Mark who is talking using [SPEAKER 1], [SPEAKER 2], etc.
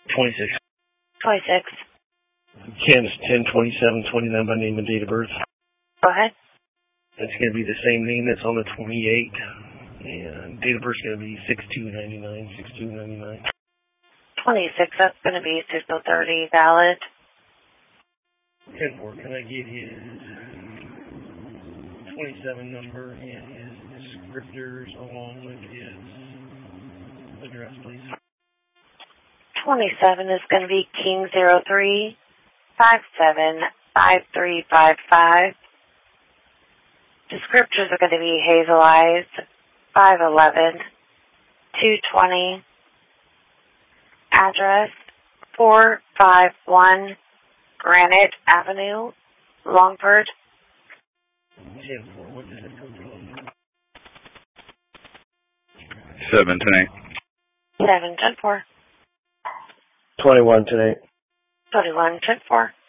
[SPEAKER 1] 26.
[SPEAKER 2] 26.
[SPEAKER 1] Kansas 10/27/29 by name and date of birth.
[SPEAKER 2] Go ahead.
[SPEAKER 1] It's going to be the same name that's on the 28. And date of birth is going to be 6/2/99. 6/2/99.
[SPEAKER 2] 26, that's going to be 6:30 valid.
[SPEAKER 1] 10-4, can I get his 27 number and his descriptors along with his address, please?
[SPEAKER 2] 27 is going to be King 03575355. Descriptors are going to be hazel eyes, 5'11", 220. Address 451 Granite Avenue, Longford.
[SPEAKER 1] 10-4, what does it go to?
[SPEAKER 3] 7-10-8.
[SPEAKER 2] 7-10-4.
[SPEAKER 1] 21/8.
[SPEAKER 2] 21-10-4.